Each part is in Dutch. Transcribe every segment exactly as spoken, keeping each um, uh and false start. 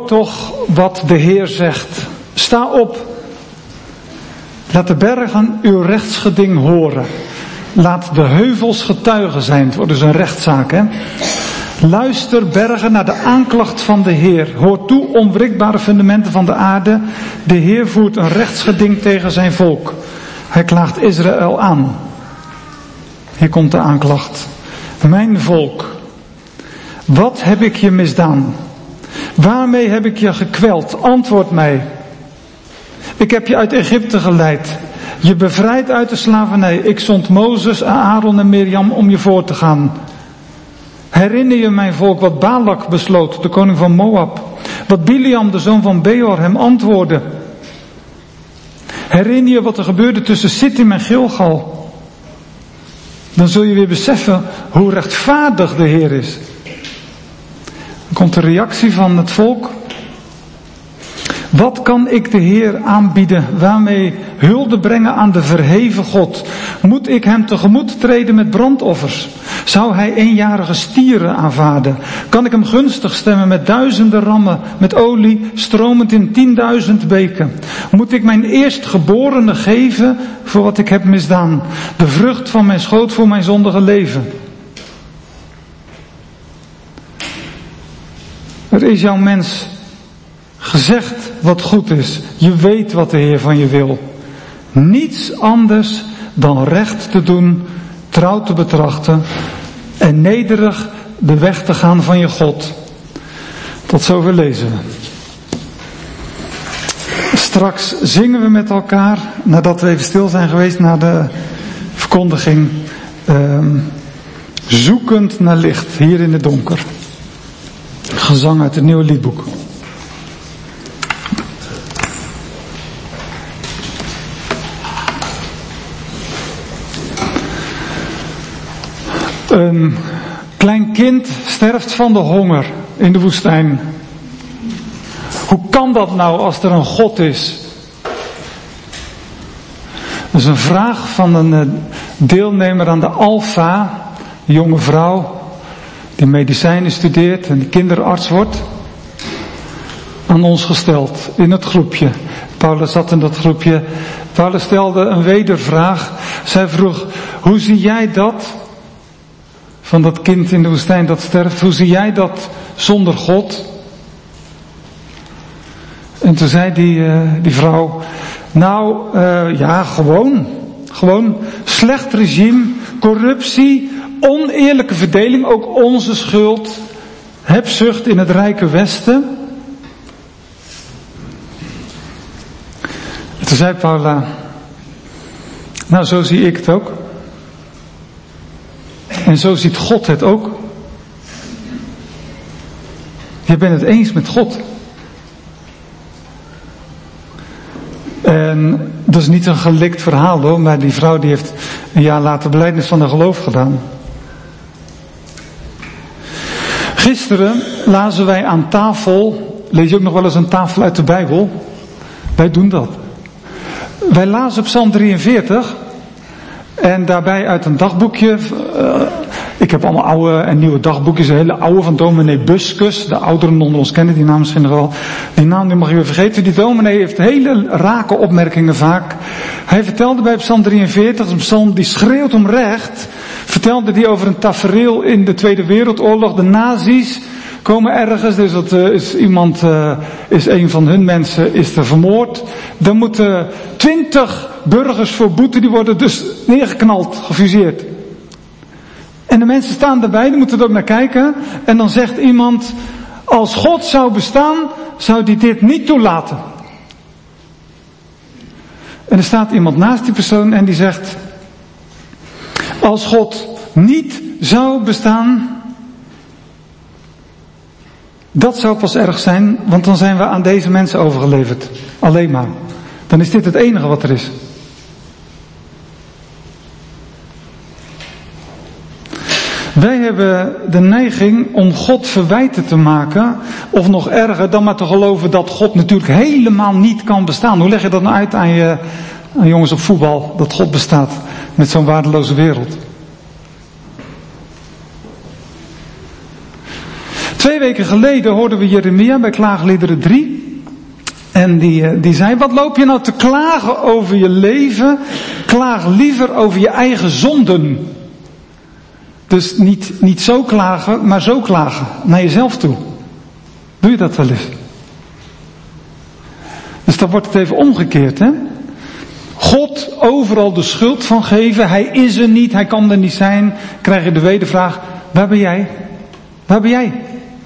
Hoor toch wat de Heer zegt. Sta op. Laat de bergen uw rechtsgeding horen. Laat de heuvels getuigen zijn. Het wordt dus een rechtszaak, hè. Luister bergen naar de aanklacht van de Heer. Hoor toe, onwrikbare fundamenten van de aarde. De Heer voert een rechtsgeding tegen zijn volk. Hij klaagt Israël aan. Hier komt de aanklacht. Mijn volk, wat heb ik je misdaan? Waarmee heb ik je gekweld? Antwoord mij. Ik heb je uit Egypte geleid. Je bevrijd uit de slavernij. Ik zond Mozes, Aaron en Mirjam om je voor te gaan. Herinner je mijn volk wat Balak besloot, de koning van Moab. Wat Biliam, de zoon van Beor, hem antwoordde. Herinner je wat er gebeurde tussen Sittim en Gilgal. Dan zul je weer beseffen hoe rechtvaardig de Heer is. Dan komt de reactie van het volk. Wat kan ik de Heer aanbieden, waarmee hulde brengen aan de verheven God? Moet ik hem tegemoet treden met brandoffers? Zou hij eenjarige stieren aanvaarden? Kan ik hem gunstig stemmen met duizenden rammen, met olie, stromend in tienduizend beken? Moet ik mijn eerstgeborene geven voor wat ik heb misdaan? De vrucht van mijn schoot voor mijn zondige leven? Er is jouw mens gezegd wat goed is. Je weet wat de Heer van je wil. Niets anders dan recht te doen, trouw te betrachten en nederig de weg te gaan van je God. Tot zover lezen we. Straks zingen we met elkaar, nadat we even stil zijn geweest na de verkondiging, uh, zoekend naar licht, hier in het donker. Gezang uit het Nieuwe Liedboek. Een klein kind sterft van de honger in de woestijn. Hoe kan dat nou als er een God is? Dat is een vraag van een deelnemer aan de Alpha, een jonge vrouw die medicijnen studeert en die kinderarts wordt, aan ons gesteld in het groepje. Paulus zat in dat groepje. Paulus stelde een wedervraag. Zij vroeg, hoe zie jij dat? Van dat kind in de woestijn dat sterft. Hoe zie jij dat zonder God? En toen zei die, uh, die vrouw, nou uh, ja, gewoon. Gewoon slecht regime, corruptie, oneerlijke verdeling, ook onze schuld, hebzucht in het rijke Westen. En toen zei Paula, nou zo zie ik het ook. En zo ziet God het ook. Je bent het eens met God. En dat is niet een gelikt verhaal hoor, maar die vrouw die heeft een jaar later belijdenis van haar geloof gedaan. Gisteren lazen wij aan tafel, lees je ook nog wel eens een tafel uit de Bijbel? Wij doen dat. Wij lazen Psalm drieënveertig en daarbij uit een dagboekje. Uh, ik heb allemaal oude en nieuwe dagboekjes, een hele oude van dominee Buskus. De ouderen onder ons kennen die naam misschien nog wel. Die naam die mag je weer vergeten. Die dominee heeft hele rake opmerkingen vaak. Hij vertelde bij Psalm drieënveertig, een psalm die schreeuwt om recht, vertelde hij over een tafereel in de Tweede Wereldoorlog. De nazi's komen ergens, dus dat uh, is iemand, uh, is een van hun mensen, is er vermoord. Dan moeten twintig burgers voor boete, die worden dus neergeknald, gefuseerd. En de mensen staan erbij, die moeten er ook naar kijken. En dan zegt iemand, als God zou bestaan, zou die dit niet toelaten. En er staat iemand naast die persoon en die zegt, als God niet zou bestaan, dat zou pas erg zijn, want dan zijn we aan deze mensen overgeleverd. Alleen maar. Dan is dit het enige wat er is. Wij hebben de neiging om God verwijten te maken, of nog erger, dan maar te geloven dat God natuurlijk helemaal niet kan bestaan. Hoe leg je dat nou uit aan je aan jongens op voetbal, dat God bestaat met zo'n waardeloze wereld? Twee Twee weken geleden hoorden we Jeremia bij Klaagliederen drie. En die, die zei, wat loop je nou te klagen over je leven? Klaag liever over je eigen zonden. Dus niet, niet zo klagen, maar zo klagen. Naar jezelf toe. Doe je dat wel eens? Dus dan wordt het even omgekeerd, hè? God overal de schuld van geven. Hij is er niet, hij kan er niet zijn. Krijg je de wedervraag, waar ben jij? Waar ben jij?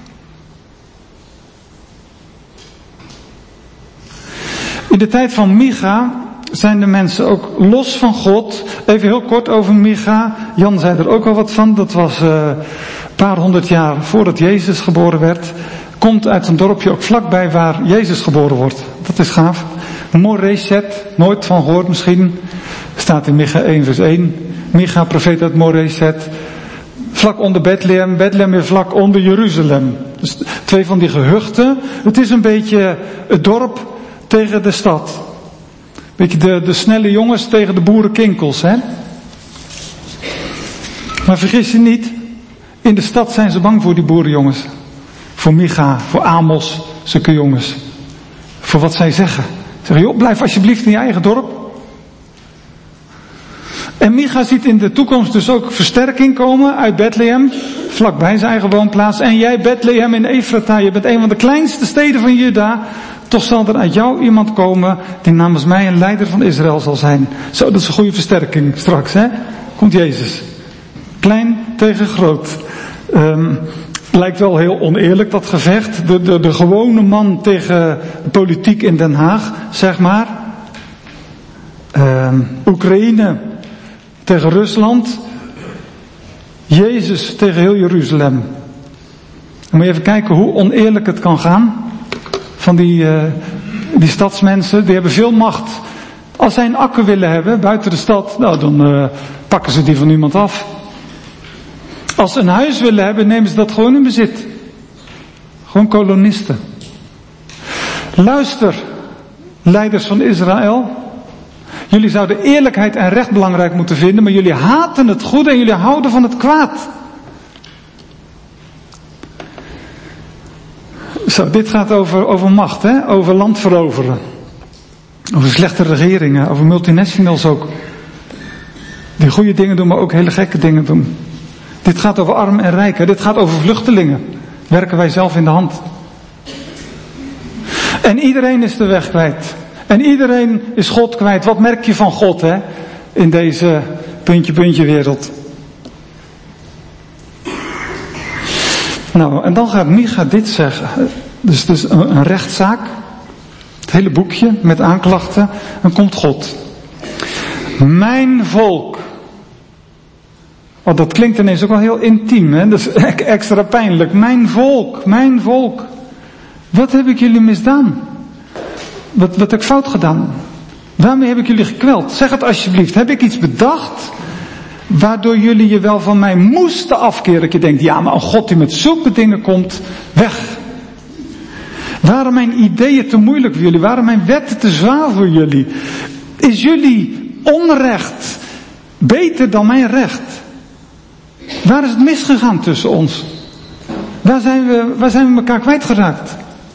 In de tijd van Micha zijn de mensen ook los van God. Even heel kort over Micha. Jan zei er ook al wat van. Dat was uh, een paar honderd jaar voordat Jezus geboren werd. Komt uit een dorpje ook vlakbij waar Jezus geboren wordt. Dat is gaaf. Moreshet, nooit van gehoord misschien. Staat in Micha één vers één. Micha, profeet uit Moreshet. Vlak onder Bethlehem. Bethlehem weer vlak onder Jeruzalem. Dus twee van die gehuchten. Het is een beetje het dorp tegen de stad. Beetje de, de snelle jongens tegen de boerenkinkels, hè. Maar vergis je niet. In de stad zijn ze bang voor die boerenjongens. Voor Micha, voor Amos, zulke jongens. Voor wat zij zeggen. Ze zeggen, joh, blijf alsjeblieft in je eigen dorp. En Micha ziet in de toekomst dus ook versterking komen uit Bethlehem. Vlakbij zijn eigen woonplaats. En jij Bethlehem in Efrata, je bent een van de kleinste steden van Juda. Toch zal er uit jou iemand komen die namens mij een leider van Israël zal zijn. Zo, dat is een goede versterking straks, hè. Komt Jezus. Klein tegen groot. Um, lijkt wel heel oneerlijk dat gevecht. De, de, de gewone man tegen de politiek in Den Haag, zeg maar. Um, Oekraïne tegen Rusland. Jezus tegen heel Jeruzalem. Dan moet je even kijken hoe oneerlijk het kan gaan. Van die, uh, die stadsmensen, die hebben veel macht. Als zij een akker willen hebben buiten de stad, nou dan uh, pakken ze die van iemand af. Als ze een huis willen hebben, nemen ze dat gewoon in bezit. Gewoon kolonisten. Luister, leiders van Israël. Jullie zouden eerlijkheid en recht belangrijk moeten vinden, maar jullie haten het goede en jullie houden van het kwaad. Zo, dit gaat over, over macht, hè? Over land veroveren. Over slechte regeringen, over multinationals ook. Die goede dingen doen, maar ook hele gekke dingen doen. Dit gaat over arm en rijk, hè? Dit gaat over vluchtelingen. Werken wij zelf in de hand. En iedereen is de weg kwijt. En iedereen is God kwijt. Wat merk je van God, hè? In deze puntje-puntje wereld. Nou, en dan gaat Micha dit zeggen. Dus, dus een, een rechtszaak. Het hele boekje met aanklachten. Dan komt God. Mijn volk. Oh, dat klinkt ineens ook wel heel intiem, hè? Dat is extra pijnlijk. Mijn volk, mijn volk. Wat heb ik jullie misdaan? Wat, wat heb ik fout gedaan? Waarmee heb ik jullie gekweld? Zeg het alsjeblieft. Heb ik iets bedacht waardoor jullie je wel van mij moesten afkeren? Dat je denkt, ja, maar een God die met zulke dingen komt, weg. Waren mijn ideeën te moeilijk voor jullie? Waren mijn wetten te zwaar voor jullie? Is jullie onrecht beter dan mijn recht? Waar is het misgegaan tussen ons? Waar zijn we, waar zijn we elkaar kwijtgeraakt?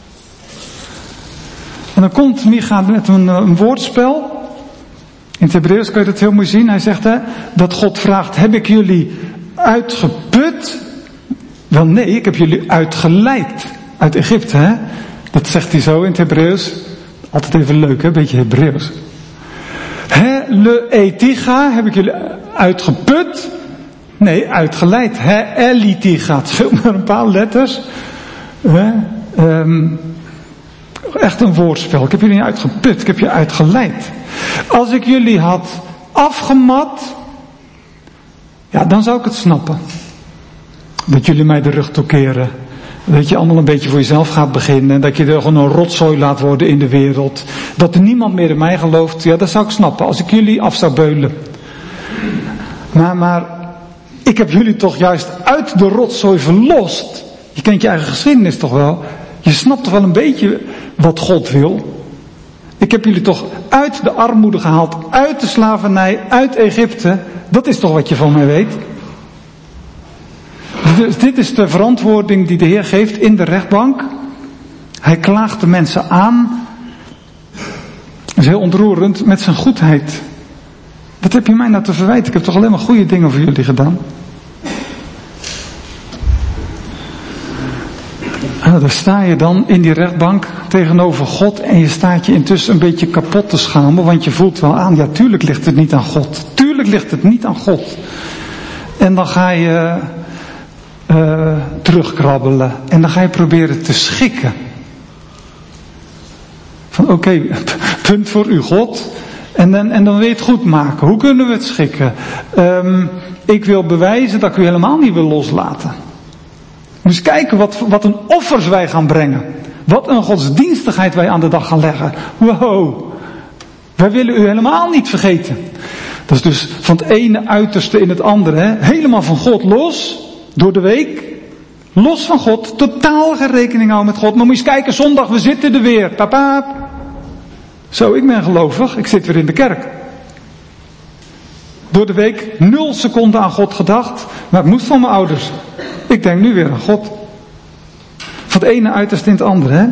En dan komt Micha met een, een woordspel. In het Hebreeuws kun je dat heel mooi zien. Hij zegt hè, dat God vraagt, heb ik jullie uitgeput? Wel nee, ik heb jullie uitgeleid uit Egypte. Hè? Dat zegt hij zo in het Hebreeuws. Altijd even leuk, hè? Een beetje Hebreeuws. He le etiga, heb ik jullie uitgeput? Nee, uitgeleid. He elitiga, het scheelt maar een paar letters. He, um, echt een woordspel. Ik heb jullie niet uitgeput, ik heb je uitgeleid. Als ik jullie had afgemat, ja, dan zou ik het snappen. Dat jullie mij de rug toekeren. Dat je allemaal een beetje voor jezelf gaat beginnen. Dat je er gewoon een rotzooi laat worden in de wereld. Dat er niemand meer in mij gelooft. Ja, dat zou ik snappen. Als ik jullie af zou beulen. Maar, maar ik heb jullie toch juist uit de rotzooi verlost. Je kent je eigen geschiedenis toch wel. Je snapt toch wel een beetje wat God wil. Ik heb jullie toch uit de armoede gehaald. Uit de slavernij. Uit Egypte. Dat is toch wat je van mij weet. Dus dit is de verantwoording die de Heer geeft in de rechtbank. Hij klaagt de mensen aan. Dat is heel ontroerend met zijn goedheid. Wat heb je mij nou te verwijten? Ik heb toch alleen maar goede dingen voor jullie gedaan? Nou, daar sta je dan in die rechtbank tegenover God en je staat je intussen een beetje kapot te schamen, want je voelt wel aan, ja, tuurlijk ligt het niet aan God. Tuurlijk ligt het niet aan God. En dan ga je uh, terugkrabbelen en dan ga je proberen te schikken. Van oké, okay, punt voor u God. En dan, en dan wil je het goed maken. Hoe kunnen we het schikken? Um, ik wil bewijzen dat ik u helemaal niet wil loslaten. Dus kijken wat, wat een offers wij gaan brengen. Wat een godsdienstigheid wij aan de dag gaan leggen. Wow. Wij willen u helemaal niet vergeten. Dat is dus van het ene uiterste in het andere. Hè? Helemaal van God los. Door de week. Los van God. Totaal geen rekening houden met God. Maar moet je eens kijken, zondag, we zitten er weer. Papa. Zo, ik ben gelovig. Ik zit weer in de kerk. Door de week nul seconden aan God gedacht. Maar het moest van mijn ouders. Ik denk nu weer aan God. Van het ene uiterste in het andere. Hè?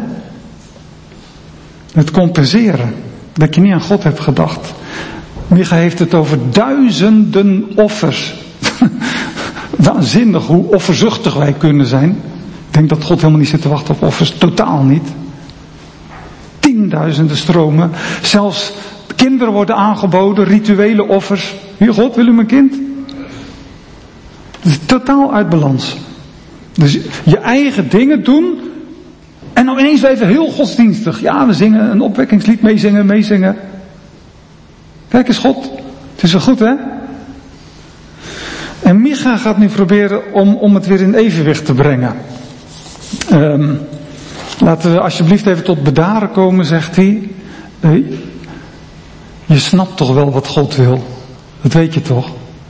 Het compenseren. Dat je niet aan God hebt gedacht. Micha heeft het over duizenden offers. Waanzinnig hoe offerzuchtig wij kunnen zijn. Ik denk dat God helemaal niet zit te wachten op offers. Totaal niet. Tienduizenden stromen. Zelfs kinderen worden aangeboden. Rituele offers. Hier, God, wil u mijn kind? Het is totaal uit balans. Dus je eigen dingen doen. En dan ineens even heel godsdienstig. Ja, we zingen een opwekkingslied. Meezingen, meezingen. Kijk eens God. Het is zo goed, hè? En Micha gaat nu proberen om, om het weer in evenwicht te brengen. Um, laten we alsjeblieft even tot bedaren komen, zegt hij. Uh, je snapt toch wel wat God wil. Dat weet je toch?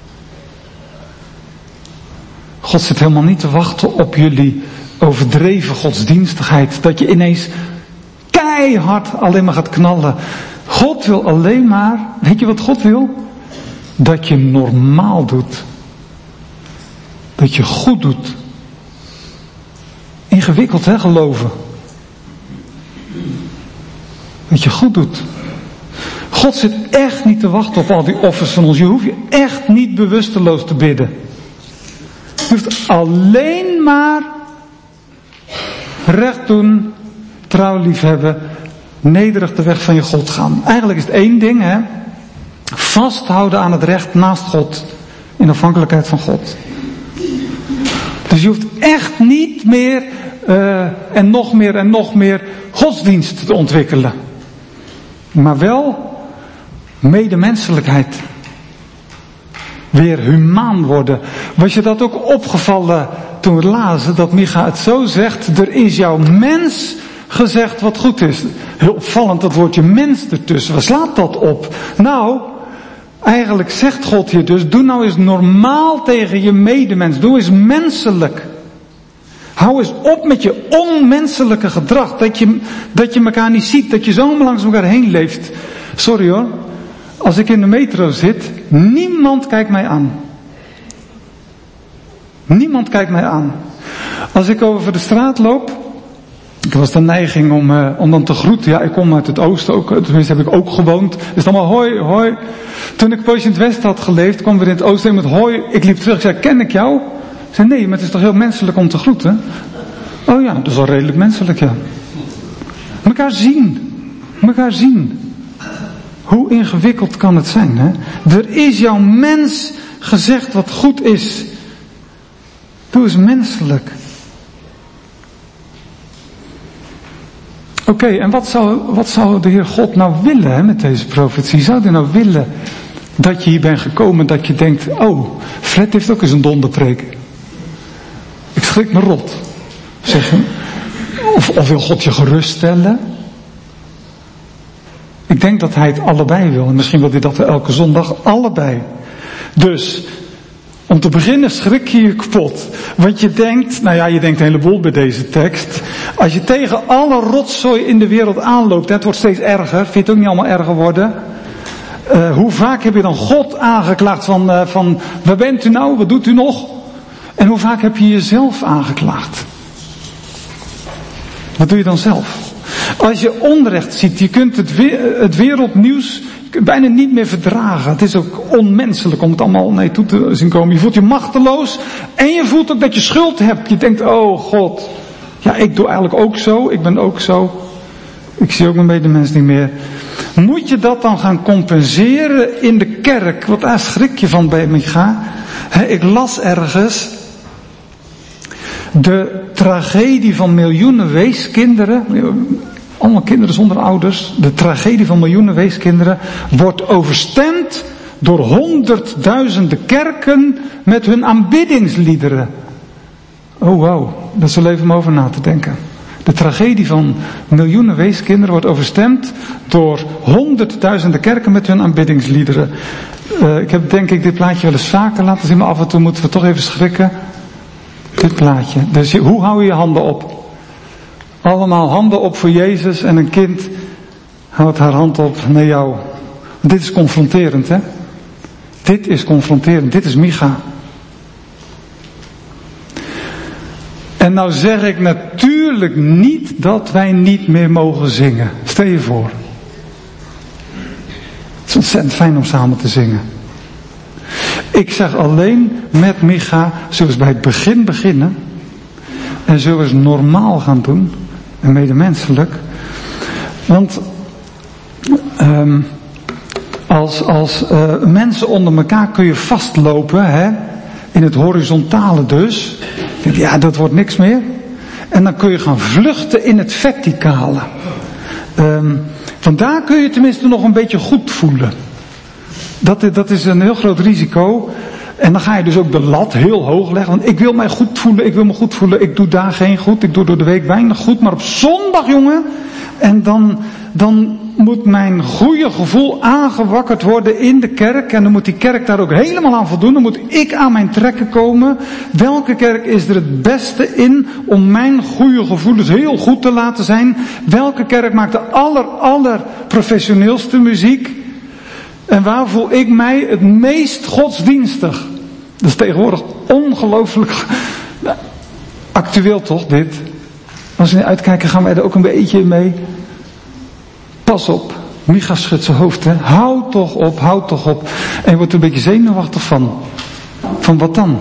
God zit helemaal niet te wachten op jullie overdreven godsdienstigheid. Dat je ineens keihard alleen maar gaat knallen. God wil alleen maar, weet je wat God wil? Dat je normaal doet. Dat je goed doet. Ingewikkeld, hè, geloven. Dat je goed doet. God zit echt niet te wachten op al die offers van ons. Je hoeft je echt niet bewusteloos te bidden. Je hoeft alleen maar recht doen, trouw liefhebben, nederig de weg van je God gaan. Eigenlijk is het één ding, hè. Vasthouden aan het recht naast God. In afhankelijkheid van God. Dus je hoeft echt niet meer uh, en nog meer en nog meer godsdienst te ontwikkelen. Maar wel medemenselijkheid. Weer humaan worden. Was je dat ook opgevallen toen we lazen dat Micha het zo zegt? Er is jouw mens gezegd wat goed is. Heel opvallend dat woordje mens ertussen. Waar slaat dat op? Nou, eigenlijk zegt God hier dus, doe nou eens normaal tegen je medemens. Doe eens menselijk. Hou eens op met je onmenselijke gedrag. Dat je, dat je elkaar niet ziet. Dat je zo langs elkaar heen leeft. Sorry hoor. Als ik in de metro zit, niemand kijkt mij aan. Niemand kijkt mij aan. Als ik over de straat loop, ik was de neiging om, uh, om dan te groeten. Ja, ik kom uit het oosten ook, tenminste heb ik ook gewoond. Dus dan maar hoi, hoi. Toen ik een poosje in het westen had geleefd, kwam weer in het oosten met hoi. Ik liep terug, ik zei, ken ik jou? Ik zei, nee, maar het is toch heel menselijk om te groeten? Oh ja, dat is wel redelijk menselijk, ja. Mekaar zien. Mekaar zien. Hoe ingewikkeld kan het zijn, hè? Er is jouw mens gezegd wat goed is. Doe eens menselijk. Oké, okay, en wat zou, wat zou de Heer God nou willen, hè, met deze profetie? Zou hij nou willen dat je hier bent gekomen, dat je denkt, oh, Fred heeft ook eens een donderpreek. Ik schrik me rot. Zeg je, of, of wil God je geruststellen? Ik denk dat hij het allebei wil. En misschien wil hij dat elke zondag allebei. Dus, om te beginnen schrik je je kapot. Want je denkt, nou ja, je denkt een heleboel bij deze tekst. Als je tegen alle rotzooi in de wereld aanloopt, het wordt steeds erger. Vind je het ook niet allemaal erger worden? Uh, hoe vaak heb je dan God aangeklaagd van, uh, van, waar bent u nou? Wat doet u nog? En hoe vaak heb je jezelf aangeklaagd? Wat doe je dan zelf? Als je onrecht ziet, je kunt het, we- het wereldnieuws bijna niet meer verdragen. Het is ook onmenselijk om het allemaal naar je toe te zien komen. Je voelt je machteloos en je voelt ook dat je schuld hebt. Je denkt, oh God, ja, ik doe eigenlijk ook zo, ik ben ook zo. Ik zie ook mijn medemens niet meer. Moet je dat dan gaan compenseren in de kerk? Want daar schrik je van bij Micha. He, ik las ergens de tragedie van miljoenen weeskinderen. Allemaal kinderen zonder ouders. De tragedie van miljoenen weeskinderen wordt overstemd door honderdduizenden kerken met hun aanbiddingsliederen. Oh wauw, dat is wel even om over na te denken. De tragedie van miljoenen weeskinderen wordt overstemd door honderdduizenden kerken met hun aanbiddingsliederen. Uh, ik heb denk ik dit plaatje wel eens vaker laten zien, maar af en toe moeten we toch even schrikken. Dit plaatje. Dus je, hoe hou je je handen op? Allemaal handen op voor Jezus en een kind houdt haar hand op naar jou. Dit is confronterend, hè? Dit is confronterend. Dit is Micha. En nou zeg ik natuurlijk niet dat wij niet meer mogen zingen. Stel je voor. Het is ontzettend fijn om samen te zingen. Ik zeg alleen met Micha, zullen we eens bij het begin beginnen. En zullen we eens normaal gaan doen. En medemenselijk. Want um, als, als uh, mensen onder elkaar kun je vastlopen, hè, in het horizontale dus. Ja, dat wordt niks meer. En dan kun je gaan vluchten in het verticale. Um, vandaar kun je tenminste nog een beetje goed voelen. Dat, dat is een heel groot risico. En dan ga je dus ook de lat heel hoog leggen. Want ik wil mij goed voelen, ik wil me goed voelen. Ik doe daar geen goed, ik doe door de week weinig goed. Maar op zondag, jongen, en dan, dan moet mijn goede gevoel aangewakkerd worden in de kerk. En dan moet die kerk daar ook helemaal aan voldoen. Dan moet ik aan mijn trekken komen. Welke kerk is er het beste in om mijn goede gevoelens heel goed te laten zijn? Welke kerk maakt de aller, aller professioneelste muziek? En waar voel ik mij het meest godsdienstig? Dat is tegenwoordig ongelooflijk actueel toch, dit? Als we uitkijken gaan wij er ook een beetje mee. Pas op, Micha schudt zijn hoofd, hè. Houd toch op, houd toch op. En je wordt er een beetje zenuwachtig van. Van wat dan?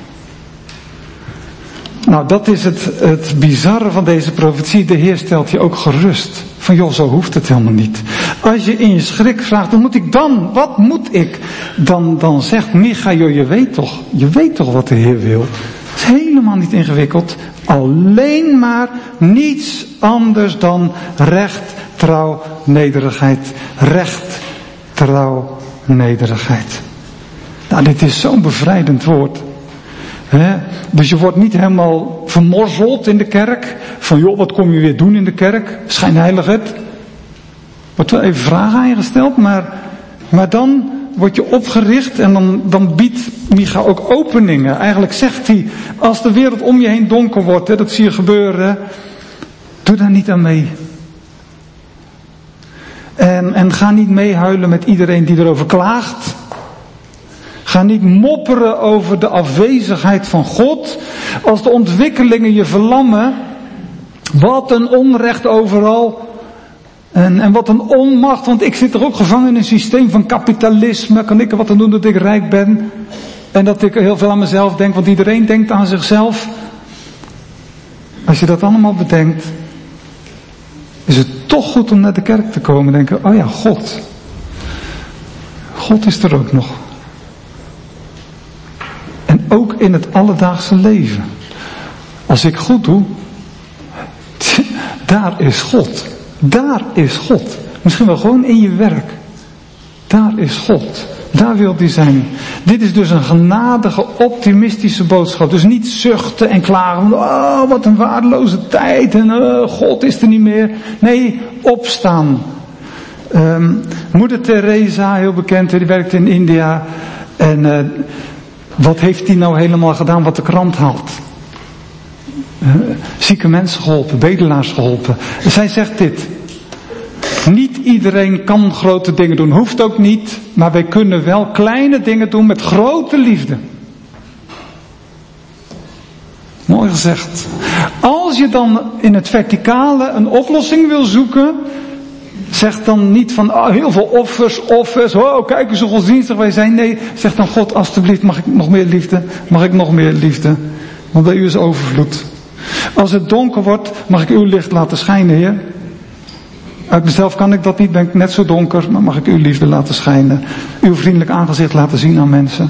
Nou, dat is het, het bizarre van deze profetie. De Heer stelt je ook gerust. Van joh, zo hoeft het helemaal niet. Als je in je schrik vraagt, wat moet ik dan? Wat moet ik? Dan, dan zegt Micha, joh, je weet toch, je weet toch wat de Heer wil. Het is helemaal niet ingewikkeld. Alleen maar niets anders dan recht, trouw, nederigheid. Recht, trouw, nederigheid. Nou, dit is zo'n bevrijdend woord. He, dus je wordt niet helemaal vermorzeld in de kerk. Van joh, wat kom je weer doen in de kerk? Schijnheiligheid. Wordt wel even vragen aan je gesteld. Maar, maar dan word je opgericht. En dan, dan biedt Micha ook openingen. Eigenlijk zegt hij. Als de wereld om je heen donker wordt. Hè, dat zie je gebeuren. Doe daar niet aan mee. En, en ga niet meehuilen met iedereen die erover klaagt. Ga niet mopperen over de afwezigheid van God. Als de ontwikkelingen je verlammen. Wat een onrecht overal. En, en wat een onmacht. Want ik zit er ook gevangen in een systeem van kapitalisme. Kan ik er wat aan doen dat ik rijk ben? En dat ik heel veel aan mezelf denk. Want iedereen denkt aan zichzelf. Als je dat allemaal bedenkt. Is het toch goed om naar de kerk te komen en denken. Oh ja, God. God is er ook nog. En ook in het alledaagse leven. Als ik goed doe, daar is God. Daar is God. Misschien wel gewoon in je werk. Daar is God. Daar wil hij zijn. Dit is dus een genadige, optimistische boodschap. Dus niet zuchten en klagen. Oh, wat een waardeloze tijd. En uh, God is er niet meer. Nee, opstaan. Um, Moeder Teresa, heel bekend, die werkte in India. En uh, wat heeft hij nou helemaal gedaan wat de krant haalt? Uh, zieke mensen geholpen, bedelaars geholpen. Zij zegt dit. Niet iedereen kan grote dingen doen, hoeft ook niet. Maar wij kunnen wel kleine dingen doen met grote liefde. Mooi gezegd. Als je dan in het verticale een oplossing wil zoeken, zeg dan niet van oh, heel veel offers, offers, oh kijk eens hoe godsdienstig wij zijn. Nee, zeg dan God alstublieft, mag ik nog meer liefde? Mag ik nog meer liefde? Want bij u is overvloed. Als het donker wordt, mag ik uw licht laten schijnen, Heer? Uit mezelf kan ik dat niet, ben ik net zo donker, maar mag ik uw liefde laten schijnen? Uw vriendelijk aangezicht laten zien aan mensen.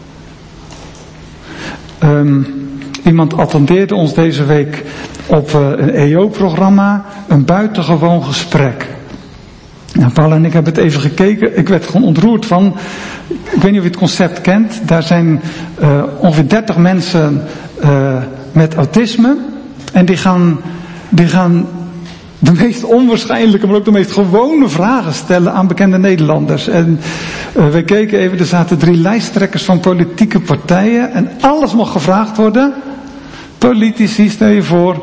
Um, iemand attendeerde ons deze week op uh, een E O-programma, een buitengewoon gesprek. Nou, Paul en ik hebben het even gekeken. Ik werd gewoon ontroerd van, ik weet niet of je het concept kent. Daar zijn uh, ongeveer dertig mensen uh, met autisme. En die gaan, die gaan de meest onwaarschijnlijke, maar ook de meest gewone vragen stellen aan bekende Nederlanders. En uh, we keken even, er zaten drie lijsttrekkers van politieke partijen. En alles mocht gevraagd worden. Politici, stel je voor.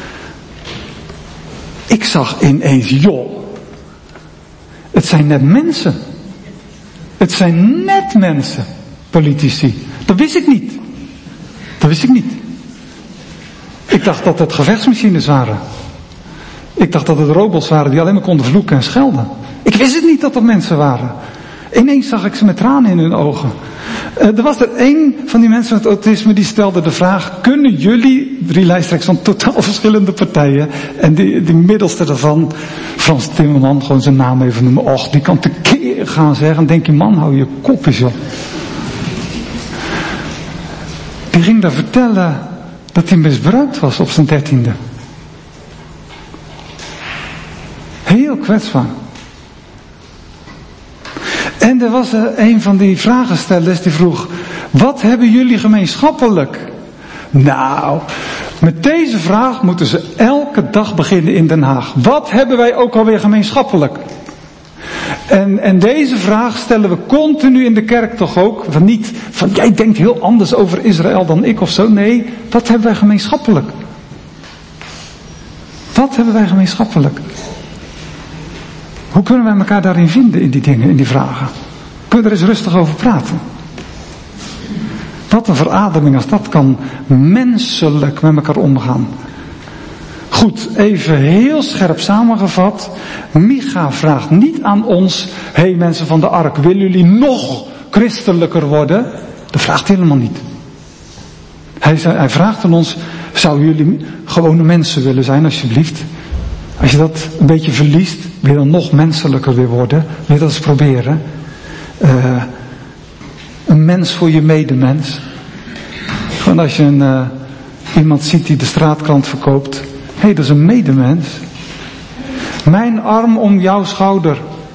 Ik zag ineens, joh. Het zijn net mensen. Het zijn net mensen, politici. Dat wist ik niet. Dat wist ik niet. Ik dacht dat het gevechtsmachines waren. Ik dacht dat het robots waren die alleen maar konden vloeken en schelden. Ik wist het niet dat dat mensen waren. Ineens zag ik ze met tranen in hun ogen. Uh, er was er één van die mensen met autisme die stelde de vraag, kunnen jullie, drie lijsttrekkers van totaal verschillende partijen, en die, die middelste daarvan, Frans Timmerman, gewoon zijn naam even noemen, och, die kan tekeer gaan zeggen, en denk je, man, hou je kop eens op. Die ging daar vertellen dat hij misbruikt was op zijn dertiende. Heel kwetsbaar. En er was er een van die vragenstellers die vroeg, wat hebben jullie gemeenschappelijk? Nou, met deze vraag moeten ze elke dag beginnen in Den Haag. Wat hebben wij ook alweer gemeenschappelijk? En, en deze vraag stellen we continu in de kerk toch ook. Van niet van jij denkt heel anders over Israël dan ik of zo. Nee, wat hebben wij gemeenschappelijk? Wat hebben wij gemeenschappelijk? Hoe kunnen wij elkaar daarin vinden in die dingen, in die vragen? Kunnen we er eens rustig over praten? Wat een verademing als dat kan menselijk met elkaar omgaan. Goed, even heel scherp samengevat. Micha vraagt niet aan ons, hé hey, mensen van de ark, willen jullie nog christelijker worden? Dat vraagt hij helemaal niet. Hij, hij vraagt aan ons, zouden jullie gewone mensen willen zijn alsjeblieft? Als je dat een beetje verliest, wil je dan nog menselijker weer worden? Wil je dat eens proberen? Uh, een mens voor je medemens. Gewoon als je een, uh, iemand ziet die de straatkrant verkoopt. Hé, hey, dat is een medemens. Mijn arm om jouw schouder.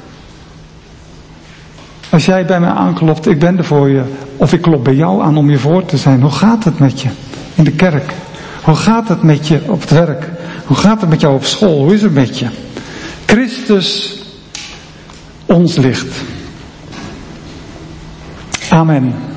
Als jij bij mij aanklopt, ik ben er voor je. Of ik klop bij jou aan om je voor te zijn. Hoe gaat het met je in de kerk? Hoe gaat het met je op het werk? Hoe gaat het met jou op school? Hoe is het met je? Christus, ons licht. Amen.